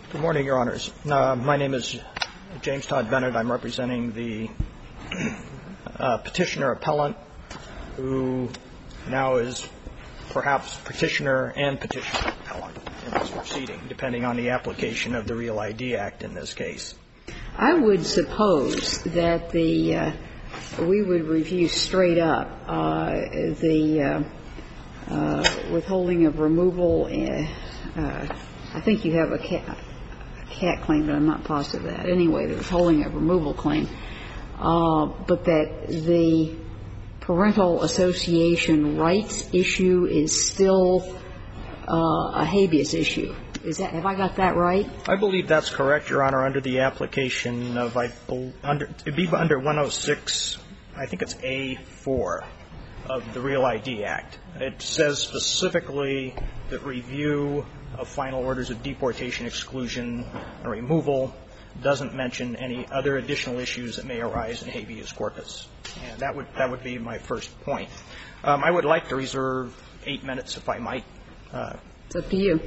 Good morning, Your Honors. My name is James Todd Bennett. I'm representing the petitioner appellant, who now is perhaps petitioner and petitioner appellant in this proceeding, depending on the application of the Real ID Act in this case. I would suppose that we would review straight up the withholding of removal. I think you have a cat claim, but I'm not positive of that. Anyway, the withholding of removal claim, but that the parental association rights issue is still a habeas issue. Have I got that right? I believe that's correct, Your Honor, under the application of, it'd be under 106, I think it's A4 of the Real ID Act. It says specifically that review of final orders of deportation, exclusion, or removal doesn't mention any other additional issues that may arise in habeas corpus. And that would be my first point. I would like to reserve 8 minutes, if I might. It's up to you.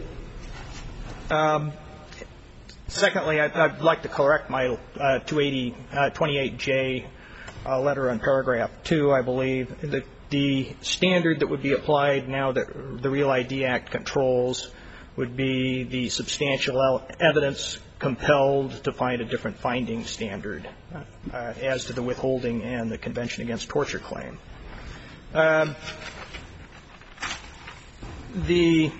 Secondly, I'd like to correct my 28J letter on paragraph 2, I believe. The standard that would be applied now that the Real ID Act controls would be the substantial evidence compelled to find a different finding standard as to the withholding and the Convention Against Torture claim. The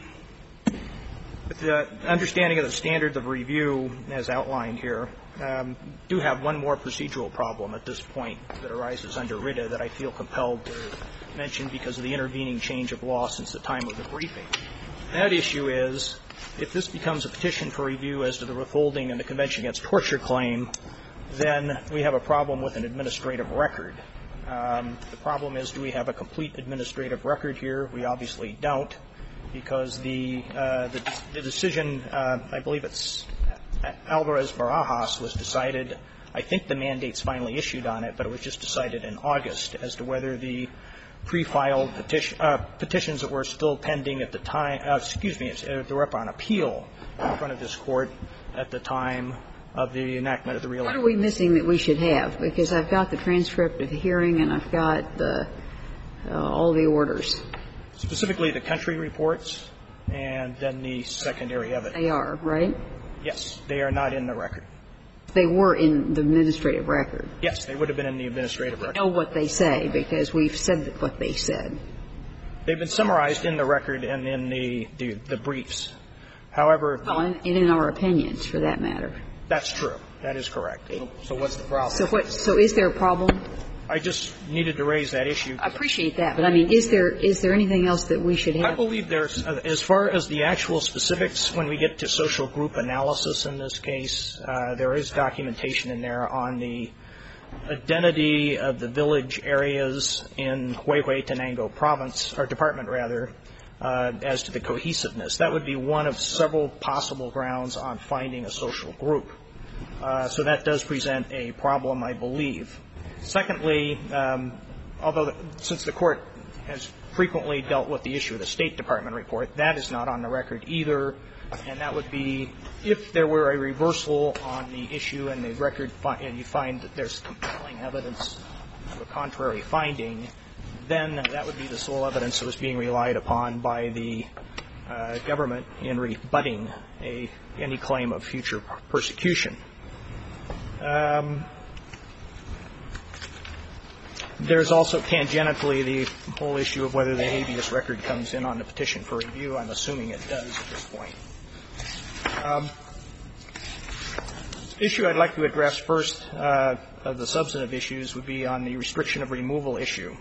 understanding of the standards of review, as outlined here, do have one more procedural problem at this point that arises under RITA that I feel compelled to mention because of the intervening change of law since the time of the briefing. That issue is, if this becomes a petition for review as to the withholding and the Convention Against Torture claim, then we have a problem with an administrative record. The problem is, do we have a complete administrative record here? We obviously don't, because the decision, I believe it's Alvarez-Barajas, was decided. I think the mandate's finally issued on it, but it was just decided in August as to whether the pre-filed petitions that were still pending at the time, they were up on appeal in front of this Court at the time of the enactment of the Real ID Act. What are we missing that we should have? Because I've got the transcript of the hearing and I've got all the orders. Specifically the country reports and then the secondary evidence. They are, right? Yes. They are not in the record. They were in the administrative record. Yes, they would have been in the administrative record. We know what they say because we've said what they said. They've been summarized in the record and in the briefs. However, well, and in our opinions, for that matter. That's true. That is correct. So what's the problem? So is there a problem? I just needed to raise that issue. I appreciate that. But, I mean, is there anything else that we should have? I believe there's, as far as the actual specifics, when we get to social group analysis in this case, there is documentation in there on the identity of the village areas in Huehuetenango province, or department rather, as to the cohesiveness. That would be one of several possible grounds on finding a social group. So that does present a problem, I believe. Secondly, although since the Court has frequently dealt with the issue of the State Department report, that is not on the record either, and that would be if there were a reversal on the issue and the record and you find that there's compelling evidence of a contrary finding, then that would be the sole evidence that was being relied upon by the government in rebutting any claim of future persecution. There's also tangentially the whole issue of whether the habeas record comes in on the petition for review. I'm assuming it does at this point. The issue I'd like to address first of the substantive issues would be on the restriction of removal issue.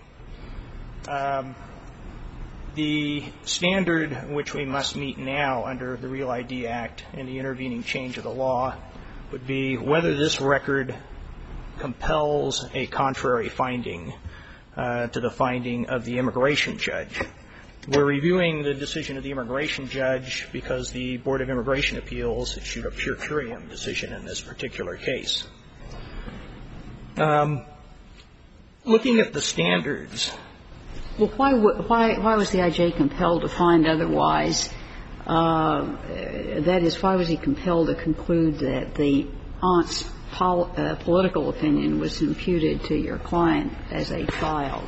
The standard which we must meet now under the Real ID Act and the intervening change of the law would be whether this record compels a contrary finding to the finding of the immigration judge. We're reviewing the decision of the immigration judge because the Board of Immigration Appeals issued a per curiam decision in this particular case. Looking at the standards. Well, why was the I.J. compelled to find otherwise That is, why was he compelled to conclude that the aunt's political opinion was imputed to your client as a child?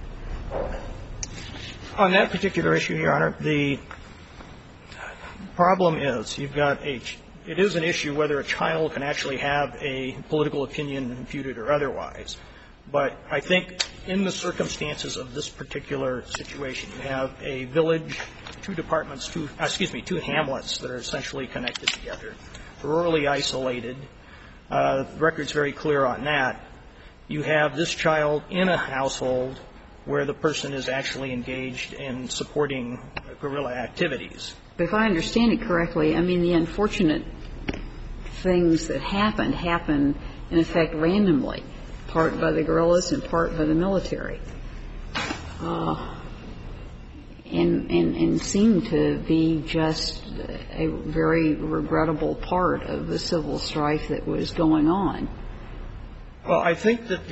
On that particular issue, Your Honor, the problem is you've got it is an issue whether a child can actually have a political opinion imputed or otherwise. But I think in the circumstances of this particular situation, you have a village, two hamlets that are essentially connected together, rurally isolated. The record's very clear on that. You have this child in a household where the person is actually engaged in supporting guerrilla activities. But if I understand it correctly, I mean, the unfortunate things that happened in effect randomly, part by the guerrillas and part by the military, and seemed to be just a very regrettable part of the civil strife that was going on. Well, I think that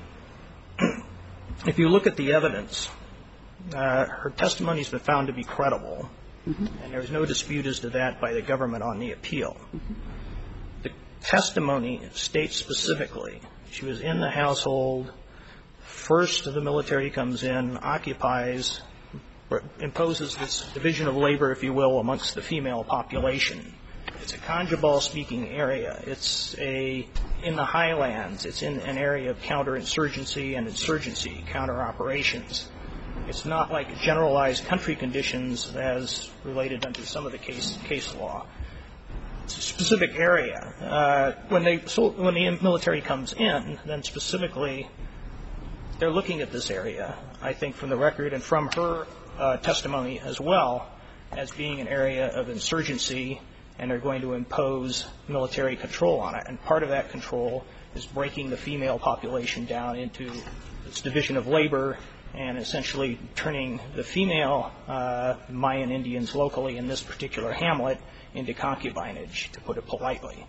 if you look at the evidence, her testimony has been found to be credible, and there's no dispute as to that by the government on the appeal. The testimony states specifically she was in the household. First, the military comes in, occupies, imposes this division of labor, if you will, amongst the female population. It's a Kanjabal-speaking area. It's in the highlands. It's in an area of counterinsurgency and insurgency, counter-operations. It's not like generalized country conditions as related under some of the case law. It's a specific area. When the military comes in, then specifically they're looking at this area, I think from the record and from her testimony as well, as being an area of insurgency, and are going to impose military control on it. And part of that control is breaking the female population down into this division of labor and essentially turning the female Mayan Indians locally in this particular hamlet into concubinage, to put it politely.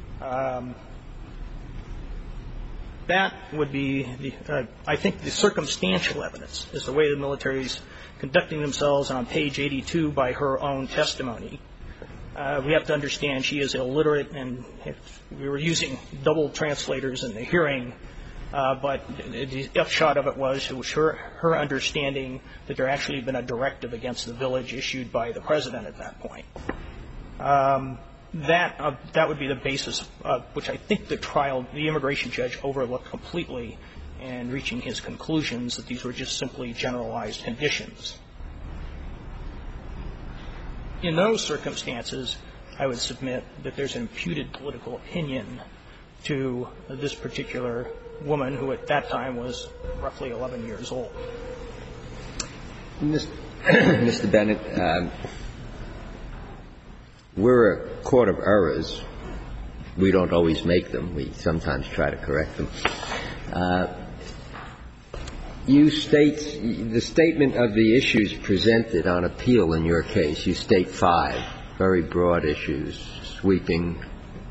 That would be, I think, the circumstantial evidence is the way the military is conducting themselves on page 82 by her own testimony. We have to understand she is illiterate, and we were using double translators in the hearing, but the upshot of it was her understanding that there actually had been a directive against the village issued by the president at that point. That would be the basis of which I think the immigration judge overlooked completely in reaching his conclusions that these were just simply generalized conditions. In those circumstances, I would submit that there's an imputed political opinion to this particular woman who at that time was roughly 11 years old. Mr. Bennett, we're a court of errors. We don't always make them. We sometimes try to correct them. You state the statement of the issues presented on appeal in your case. You state 5 very broad issues, sweeping.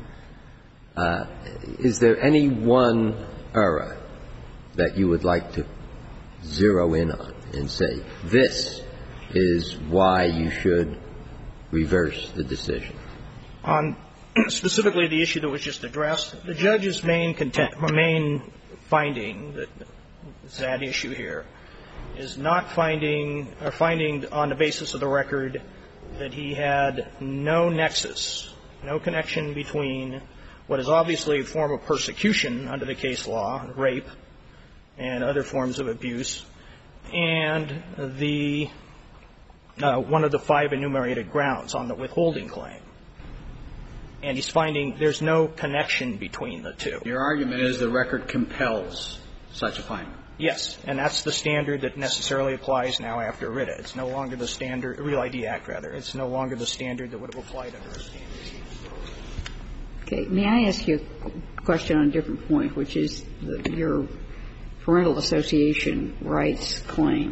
Is there any one error that you would like to zero in on and say, this is why you should reverse the decision? On specifically the issue that was just addressed, the judge's main finding that is at issue here is not finding on the basis of the record that he had no nexus, no connection between what is obviously a form of persecution under the case law, rape and other forms of abuse, and the one of the 5 enumerated grounds on the withholding claim. And he's finding there's no connection between the two. Your argument is the record compels such a finding. Yes, and that's the standard that necessarily applies now after RITA. It's no longer the standard, Real ID Act, rather. It's no longer the standard that would have applied under a standard. Okay. May I ask you a question on a different point, which is your parental association rights claim?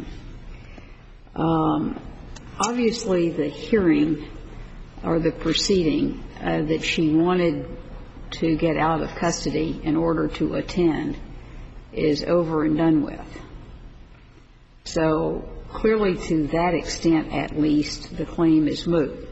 Obviously, the hearing or the proceeding that she wanted to get out of custody in order to attend is over and done with. So clearly to that extent at least the claim is moot.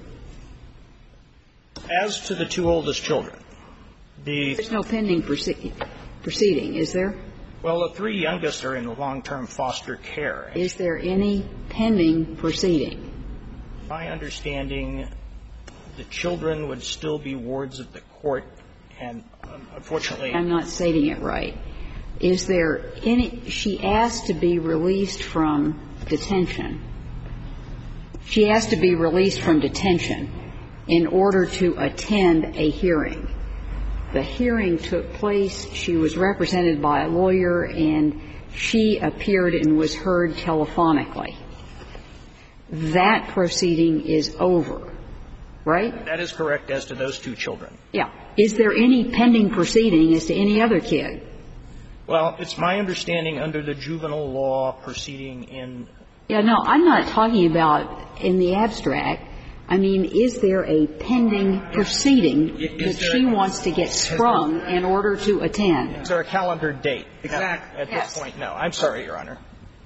As to the two oldest children, there's no pending proceeding, is there? Well, the three youngest are in long-term foster care. Is there any pending proceeding? My understanding, the children would still be wards of the court, and unfortunately I'm not stating it right. Is there any – she asked to be released from detention. She asked to be released from detention in order to attend a hearing. The hearing took place. She was represented by a lawyer, and she appeared and was heard telephonically. That proceeding is over, right? that is correct as to those two children. Yeah. Is there any pending proceeding as to any other kid? Well, it's my understanding under the juvenile law proceeding in – Yeah, no, I'm not talking about in the abstract. I mean, is there a pending proceeding that she wants to get sprung in order to attend? Is there a calendar date? Exactly. At this point, no. I'm sorry, Your Honor.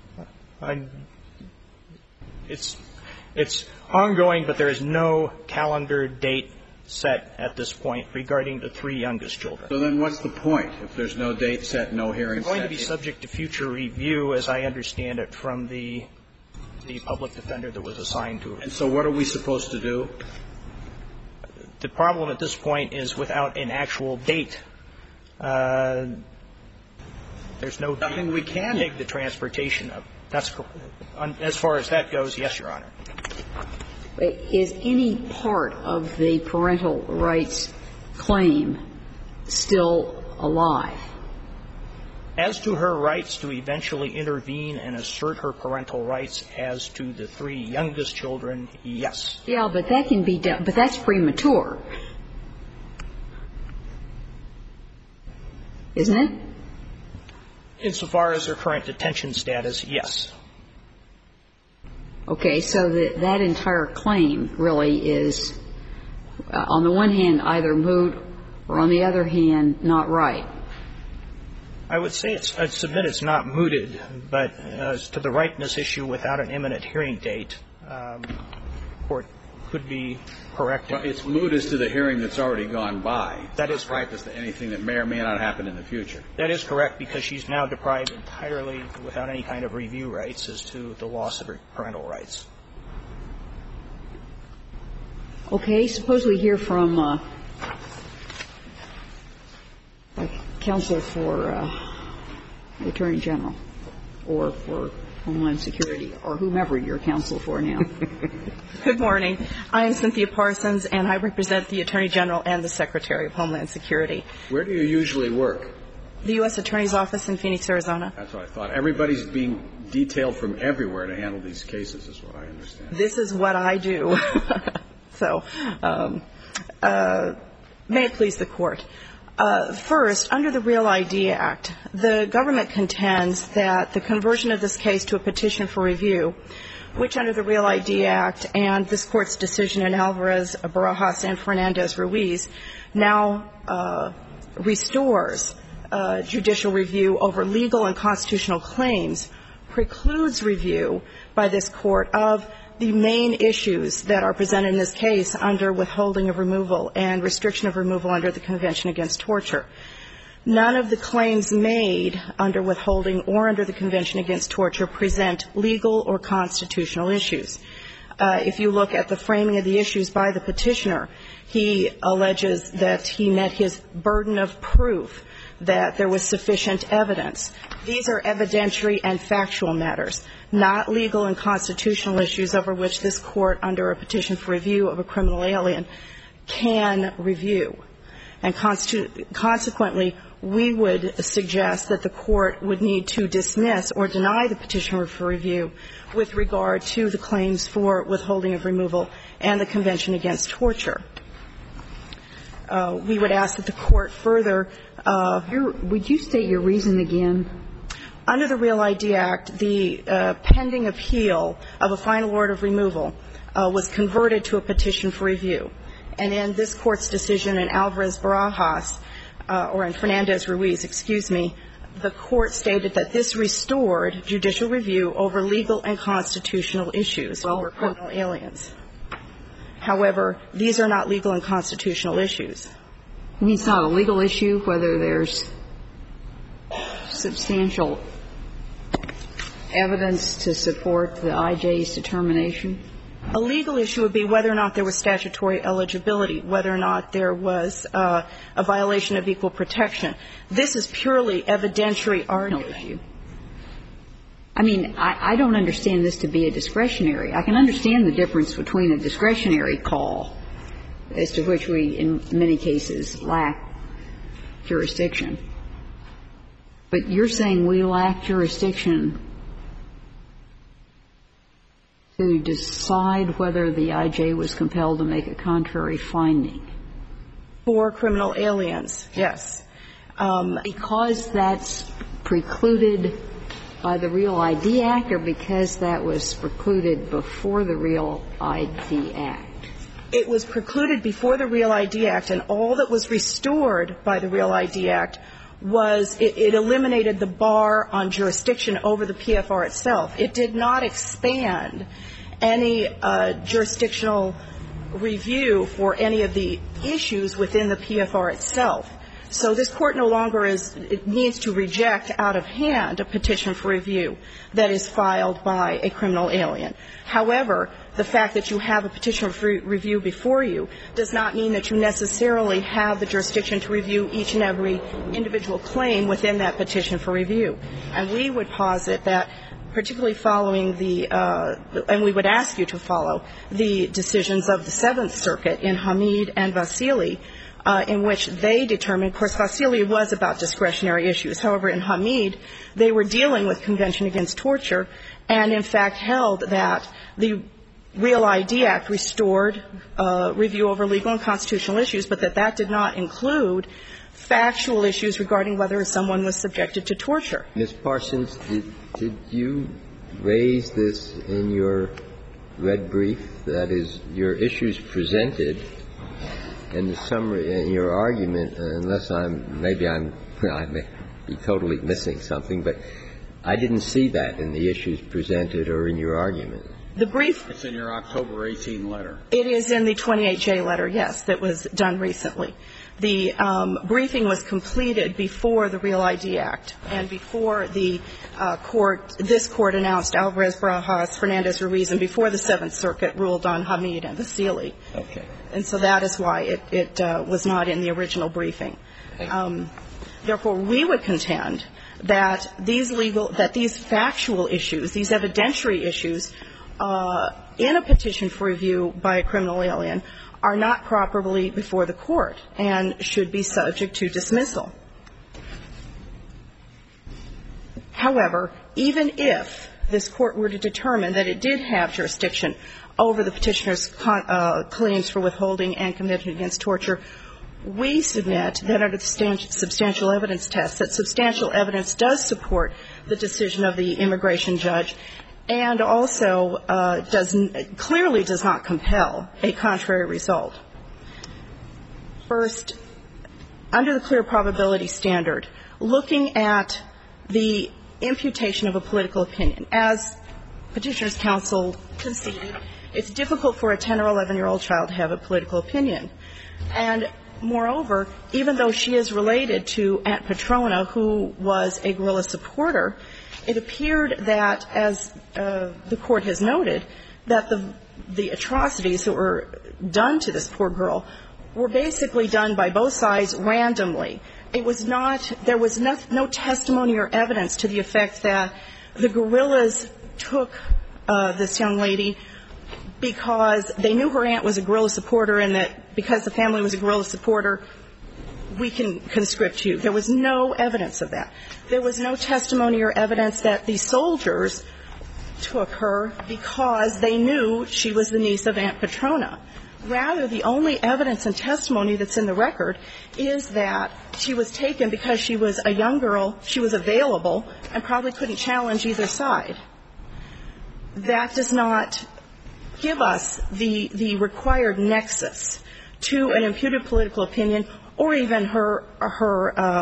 It's ongoing, but there is no calendar date set at this point regarding the three youngest children. So then what's the point if there's no date set, no hearing set? It's going to be subject to future review, as I understand it, from the public defender that was assigned to her. And so what are we supposed to do? The problem at this point is without an actual date, there's no Nothing we can take the transportation of. That's as far as that goes, yes, Your Honor. Is any part of the parental rights claim still alive? As to her rights to eventually intervene and assert her parental rights as to the three youngest children, yes. Yeah, but that can be done. But that's premature, isn't it? Insofar as her current detention status, yes. Okay, so that entire claim really is, on the one hand, either moot or on the other hand, not right. I would say I'd submit it's not mooted, but as to the ripeness issue without an imminent hearing date, the Court could be corrected. Well, it's moot as to the hearing that's already gone by. That is right as to anything that may or may not happen in the future. That is correct, because she's now deprived entirely without any kind of review rights as to the loss of her parental rights. Okay, suppose we hear from counsel for the Attorney General or for Homeland Security or whomever you're counsel for now. Good morning. I am Cynthia Parsons, and I represent the Attorney General and the Secretary of Homeland Security. Where do you usually work? The U.S. Attorney's Office in Phoenix, Arizona. That's what I thought. Everybody's being detailed from everywhere to handle these cases, is what I understand. This is what I do. So, may it please the Court. First, under the Real ID Act, the government contends that the conversion of this case to a petition for review, which under the Real ID Act and this Court's decision in Alvarez, Barajas, and Fernandez-Ruiz, now restores judicial review over legal and constitutional claims, precludes review by this Court of the main issues that are presented in this case under withholding of removal and restriction of removal under the Convention Against Torture. None of the claims made under withholding or under the Convention Against Torture present legal or constitutional issues. If you look at the framing of the issues by the petitioner, he alleges that he met his burden of proof, that there was sufficient evidence. These are evidentiary and factual matters, not legal and constitutional issues over which this Court, under a petition for review of a criminal alien, can review. And consequently, we would suggest that the Court would need to dismiss or deny the petition for review with regard to the claims for withholding of removal and the Convention Against Torture. We would ask that the Court further would you state your reason again? Under the Real ID Act, the pending appeal of a final order of removal was converted to a petition for review. And in this Court's decision in Alvarez-Barajas, or in Fernandez-Ruiz, the court stated that this restored judicial review over legal and constitutional issues for criminal aliens. However, these are not legal and constitutional issues. I mean, it's not a legal issue whether there's substantial evidence to support the IJ's determination? A legal issue would be whether or not there was statutory eligibility, whether or not there was a violation of equal protection. This is purely evidentiary argument. I mean, I don't understand this to be a discretionary. I can understand the difference between a discretionary call, as to which we, in many cases, lack jurisdiction. But you're saying we lack jurisdiction to decide whether the IJ was compelled to make a contrary finding? For criminal aliens, yes. Because that's precluded by the Real ID Act, or because that was precluded before the Real ID Act? It was precluded before the Real ID Act, and all that was restored by the Real ID Act was it eliminated the bar on jurisdiction over the PFR itself. It did not expand any jurisdictional review for any of the issues within the PFR itself. So this Court no longer needs to reject out of hand a petition for review that is filed by a criminal alien. However, the fact that you have a petition for review before you does not mean that you necessarily have the jurisdiction to review each and every individual claim within that petition for review. And we would posit that, particularly following and we would ask you to follow the decisions of the Seventh Circuit in Hamid and Vasili, in which they determined, of course, Vasili was about discretionary issues. However, in Hamid, they were dealing with Convention Against Torture and, in fact, held that the Real ID Act restored review over legal and constitutional issues, but that did not include factual issues regarding whether someone was subjected to torture. Ms. Parsons, did you raise this in your red brief? That is, your issues presented in the summary, in your argument, unless I may be totally missing something, but I didn't see that in the issues presented or in your argument. The brief. It's in your October 18 letter. It is in the 28J letter, yes, that was done recently. The briefing was completed before the Real ID Act and before the this Court announced Alvarez-Barajas, Fernandez-Ruiz, and before the Seventh Circuit ruled on Hamid and Vasili. Okay. And so that is why it was not in the original briefing. Therefore, we would contend that these factual issues, these evidentiary issues, in a petition for review by a criminal alien are not properly before the Court and should be subject to dismissal. However, even if this Court were to determine that it did have jurisdiction over the petitioner's claims for withholding and Convention Against Torture, we submit that under the substantial evidence test, that substantial evidence does support the decision of the immigration judge and also clearly does not compel a contrary result. First, under the clear probability standard, looking at the imputation of a political opinion, as Petitioner's counsel conceded, it's difficult for a 10 or 11-year-old child to have a political opinion. And moreover, even though she is related to Aunt Petrona, who was a guerrilla supporter, it appeared that, as the Court has noted, that the atrocities that were done to this poor girl were basically done by both sides randomly. It was not – there was no testimony or evidence to the effect that the guerrillas took this young lady because they knew her aunt was a guerrilla supporter and that because the family was a guerrilla supporter, we can conscript you. There was no evidence of that. There was no testimony or evidence that the soldiers took her because they knew she was the niece of Aunt Petrona. Rather, the only evidence and testimony that's in the record is that she was taken because she was a young girl, she was available, and probably couldn't challenge either side. That does not give us the required nexus to an imputed political opinion or even her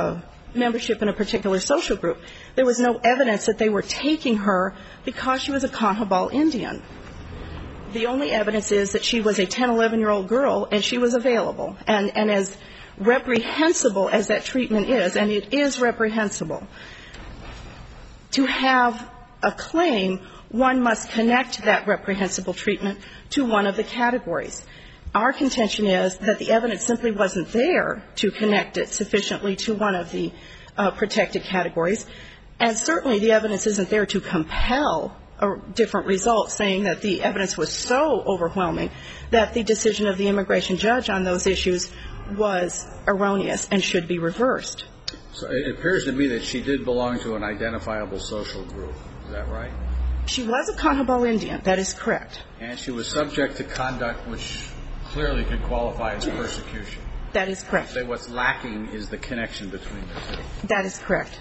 membership in a particular social group. There was no evidence that they were taking her because she was a Kahnawal Indian. The only evidence is that she was a 10, 11-year-old girl and she was available. And as reprehensible as that treatment is, and it is reprehensible, to have a claim, one must connect that reprehensible treatment to one of the categories. Our contention is that the evidence simply wasn't there to connect it sufficiently to one of the protected categories, and certainly the evidence isn't there to compel a different result, saying that the evidence was so overwhelming that the decision of the immigration judge on those issues was erroneous and should be reversed. So it appears to me that she did belong to an identifiable social group. Is that right? She was a Kahnawal Indian. That is correct. And she was subject to conduct which clearly could qualify as persecution. That is correct. So what's lacking is the connection between the two. That is correct.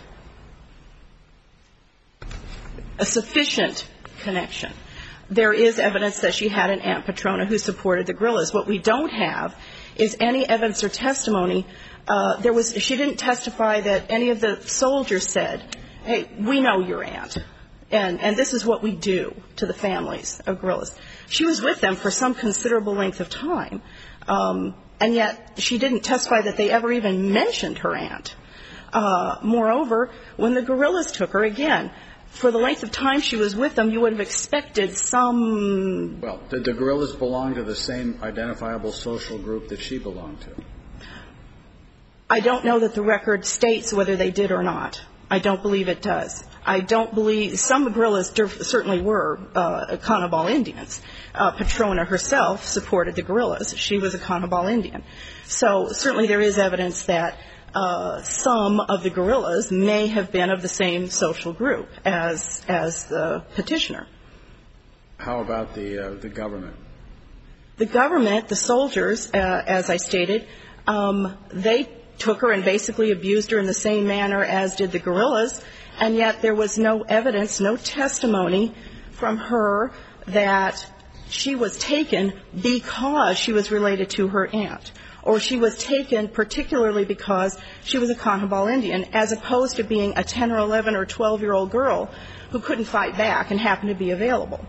A sufficient connection. There is evidence that she had an Aunt Petrona who supported the guerrillas. What we don't have is any evidence or testimony. She didn't testify that any of the soldiers said, hey, we know your aunt, and this is what we do to the families of guerrillas. She was with them for some considerable length of time, and yet she didn't testify that they ever even mentioned her aunt. Moreover, when the guerrillas took her, again, for the length of time she was with them, you would have expected some... Well, did the guerrillas belong to the same identifiable social group that she belonged to? I don't know that the record states whether they did or not. I don't believe it does. I don't believe... Some guerrillas certainly were Kahnawal Indians. Petrona herself supported the guerrillas. She was a Kahnawal Indian. So certainly there is evidence that some of the guerrillas may have been of the same social group as the petitioner. How about the government? The government, the soldiers, as I stated, they took her and basically abused her in the same manner as did the guerrillas, and yet there was no evidence, no testimony from her that she was taken because she was related to her aunt, or she was taken particularly because she was a Kahnawal Indian, as opposed to being a 10 or 11 or 12-year-old girl who couldn't fight back and happened to be available.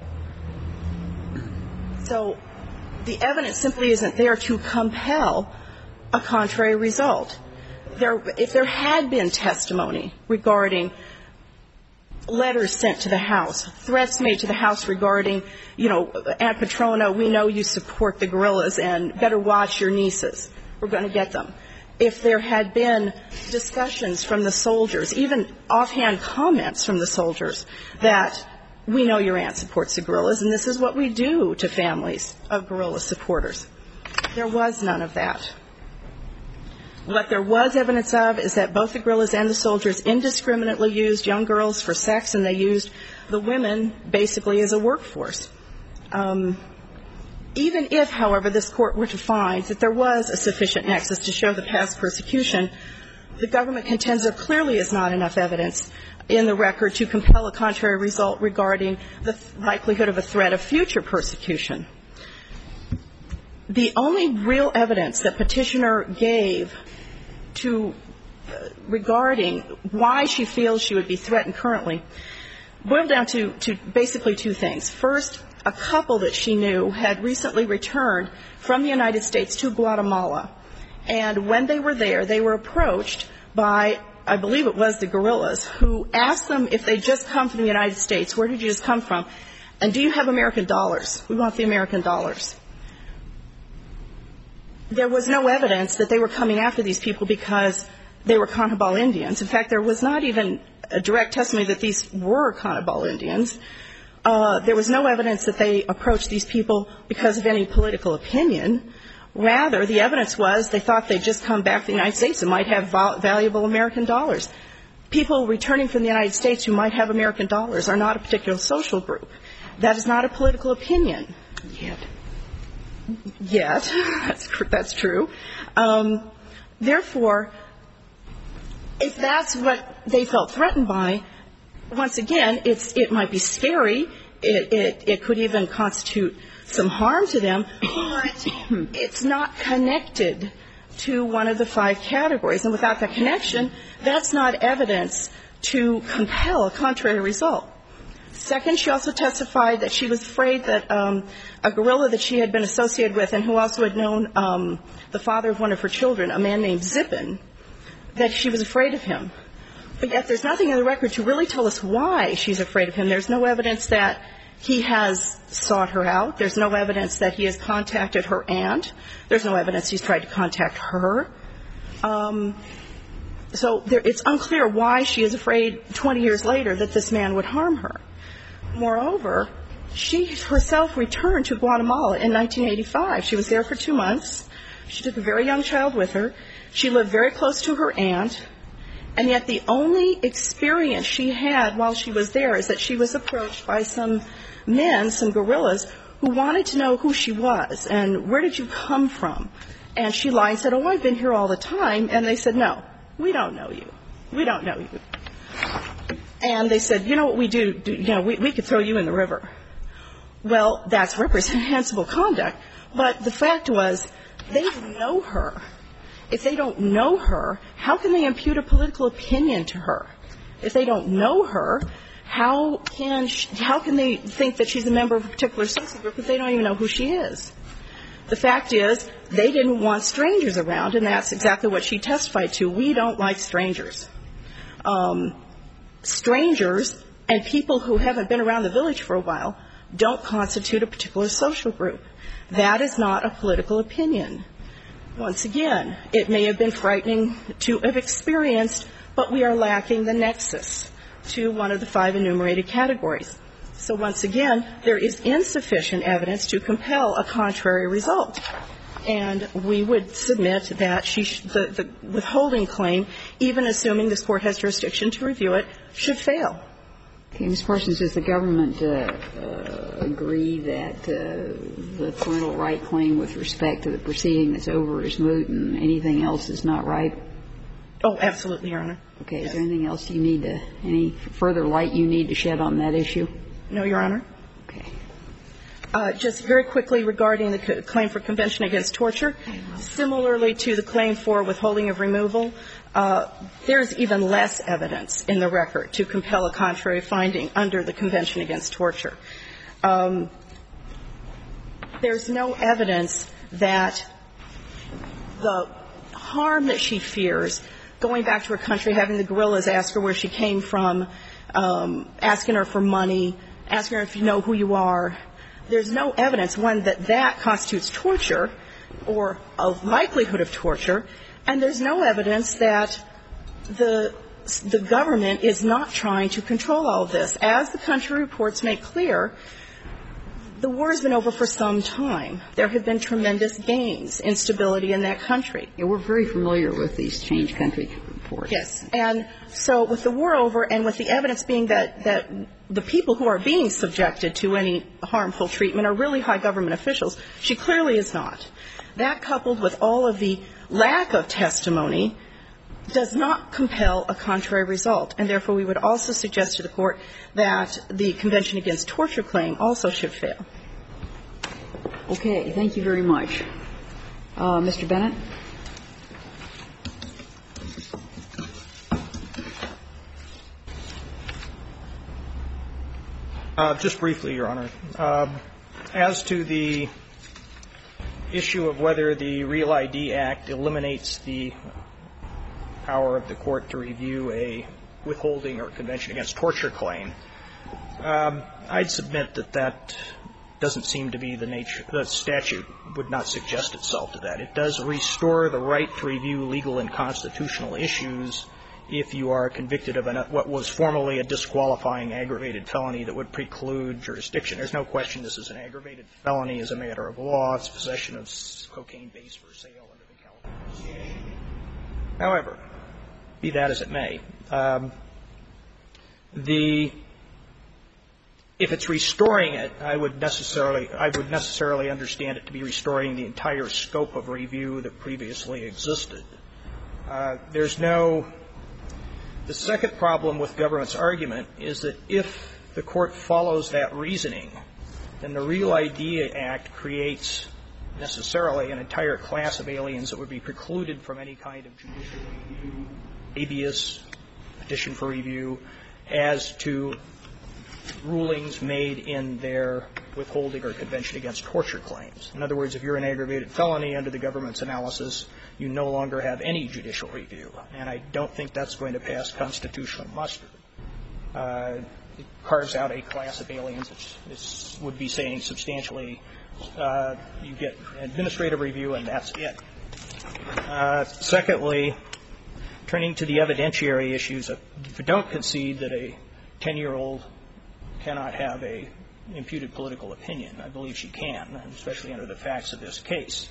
So the evidence simply isn't there to compel a contrary result. If there had been testimony regarding letters sent to the house, threats made to the house regarding, Aunt Petrona, we know you support the guerrillas and better watch your nieces. We're going to get them. If there had been discussions from the soldiers, even offhand comments from the soldiers that we know your aunt supports the guerrillas and this is what we do to families of guerrilla supporters. There was none of that. What there was evidence of is that both the guerrillas and the soldiers indiscriminately used young girls for sex, and they used the women basically as a workforce. Even if, however, this court were to find that there was a sufficient nexus to show the past persecution, the government contends there clearly is not enough evidence in the record to compel a contrary result regarding the likelihood of a threat of future persecution. The only real evidence that petitioner gave regarding why she feels she would be threatened currently boiled down to basically two things. First, a couple that she knew had recently returned from the United States to Guatemala. And when they were there, they were approached by, I believe it was the guerrillas, who asked them if they'd just come from the United States, where did you just come from? And do you have American dollars? We want the American dollars. There was no evidence that they were coming after these people because they were Kahnawal Indians. In fact, there was not even a direct testimony that these were Kahnawal Indians. There was no evidence that they approached these people because of any political opinion. Rather, the evidence was they thought they'd just come back to the United States and might have valuable American dollars. People returning from the United States who might have American dollars are not a particular social group. That is not a political opinion. Yet. That's true. Therefore, if that's what they felt threatened by, once again, it might be scary. It could even constitute some harm to them, but it's not connected to one of the 5 categories. And without that connection, that's not evidence to compel a contrary result. Second, she also testified that she was afraid that a gorilla that she had been associated with and who also had known the father of one of her children, a man named Zippin, that she was afraid of him. But yet there's nothing in the record to really tell us why she's afraid of him. There's no evidence that he has sought her out. There's no evidence that he has contacted her aunt. There's no evidence he's tried to contact her. So it's unclear why she is afraid 20 years later that this man would harm her. Moreover, she herself returned to Guatemala in 1985. She was there for 2 months. She took a very young child with her. She lived very close to her aunt. And yet the only experience she had while she was there is that she was approached by some men, some guerrillas, who wanted to know who she was and where did you come from. And she lied and said, oh, I've been here all the time. And they said, no, we don't know you. We don't know you. And they said, you know what we do? We could throw you in the river. Well, that's reprehensible conduct. But the fact was, they didn't know her. If they don't know her, how can they impute a political opinion to her? If they don't know her, how can they think that she's a member of a particular social group if they don't even know who she is? The fact is, they didn't want strangers around, and that's exactly what she testified to. We don't like strangers. Strangers and people who haven't been around the village for a while don't constitute a particular social group. That is not a political opinion. Once again, it may have been frightening to have experienced, but we are lacking the nexus to one of the 5 enumerated categories. So once again, there is insufficient evidence to compel a contrary result. And we would submit that the withholding claim, even assuming this Court has jurisdiction to review it, should fail. Okay, Ms. Parsons, does the government agree that the parental right claim with respect to the proceeding that's over is moot and anything else is not right? Oh, absolutely, Your Honor. Okay. Is there anything else you need to – any further light you need to shed on that issue? No, Your Honor. Okay. Just very quickly regarding the claim for Convention Against Torture, similarly to the claim for withholding of removal, there's even less evidence in the record to compel a contrary finding under the Convention Against Torture. There's no evidence that the harm that she fears, going back to her country, having the guerrillas ask her where she came from, asking her for money, asking her if you know who you are, there's no evidence, one, that constitutes torture or a likelihood of torture, and there's no evidence that the government is not trying to control all of this. As the country reports make clear, the war has been over for some time. There have been tremendous gains in stability in that country. Yeah, we're very familiar with these change country reports. Yes. And so with the war over and with the evidence being that the people who are being subjected to any harmful treatment are really high government officials, she clearly is not. That, coupled with all of the lack of testimony, does not compel a contrary result. And therefore, we would also suggest to the Court that the Convention Against Torture claim also should fail. Okay. Thank you very much. Mr. Bennett? Just briefly, Your Honor. As to the issue of whether the Real ID Act eliminates the power of the Court to review a withholding or Convention Against Torture claim, I'd submit that doesn't seem to be the nature. The statute would not suggest itself to that. It does restore the right to review legal and constitutional issues if you are convicted of what was formerly a disqualifying aggravated felony that would preclude jurisdiction. There's no question this is an aggravated felony as a matter of law. It's possession of cocaine base for sale under the California statute. However, be that as it may, if it's restoring it, I would necessarily understand it to be restoring the entire scope of review that previously existed. The second problem with government's argument is that if the Court follows that reasoning, then the Real ID Act creates necessarily an entire class of aliens that would be precluded from any kind of judicial review, habeas petition for review, as to rulings made in their withholding or Convention Against Torture claims. In other words, if you're an aggravated felony under the government's analysis, you no longer have any judicial review. And I don't think that's going to pass constitutional muster. It carves out a class of aliens that would be saying substantially you get administrative review and that's it. Secondly, turning to the evidentiary issues, if you don't concede that a 10-year-old cannot have a imputed political opinion, I believe she can, especially under the facts of this case.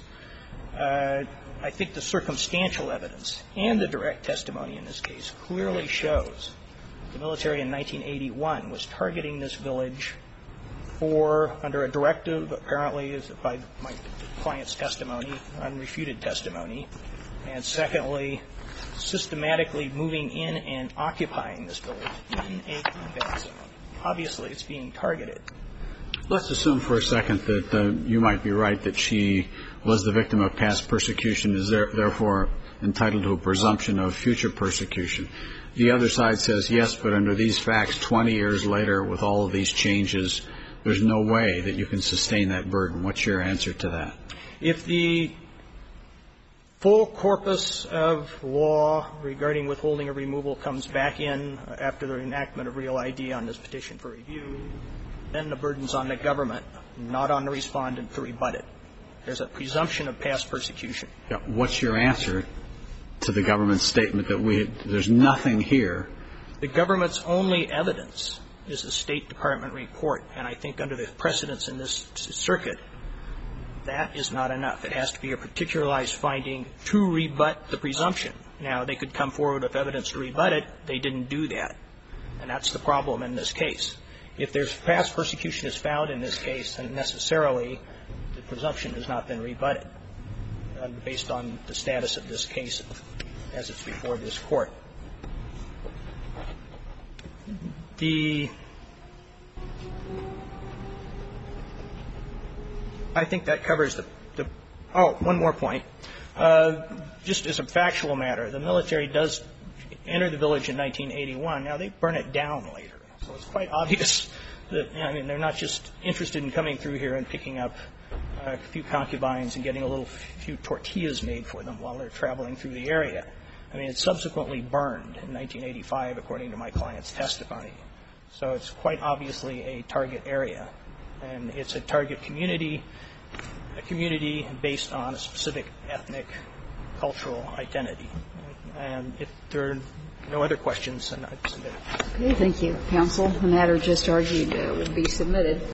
I think the circumstantial evidence and the direct testimony in this case clearly shows the military in 1981 was targeting this village for, under a directive, apparently by my client's testimony, unrefuted testimony, and secondly, systematically moving in and occupying this village in a combat zone. Obviously, it's being targeted. Let's assume for a second that you might be right, that she was the victim of past persecution, is therefore entitled to a presumption of future persecution. The other side says, yes, but under these facts, 20 years later, with all of these changes, there's no way that you can sustain that burden. What's your answer to that? If the full corpus of law regarding withholding or removal comes back in after the enactment of Real ID on this petition for review, then the burden's on the government, not on the respondent to rebut it. There's a presumption of past persecution. Yeah. What's your answer to the government's statement that there's nothing here? The government's only evidence is a State Department report, and I think under the precedents in this circuit, that is not enough. It has to be a particularized finding to rebut the presumption. Now, they could come forward with evidence to rebut it. They didn't do that, and that's the problem in this case. If there's past persecution is found in this case, then necessarily the presumption has not been rebutted based on the status of this case as it's before this Court. I think that covers one more point. Just as a factual matter, the military does enter the village in 1981. Now, they burn it down later. So it's quite obvious that, I mean, they're not just interested in coming through here and picking up a few concubines and getting a few tortillas made for them while they're traveling through the area. I mean, it's subsequently burned in 1985, according to my client's testimony. So it's quite obviously a target area. And it's a target community, a community based on a specific ethnic, cultural identity. And if there are no other questions, then I'd submit it. Okay, thank you, counsel. The matter just argued will be submitted.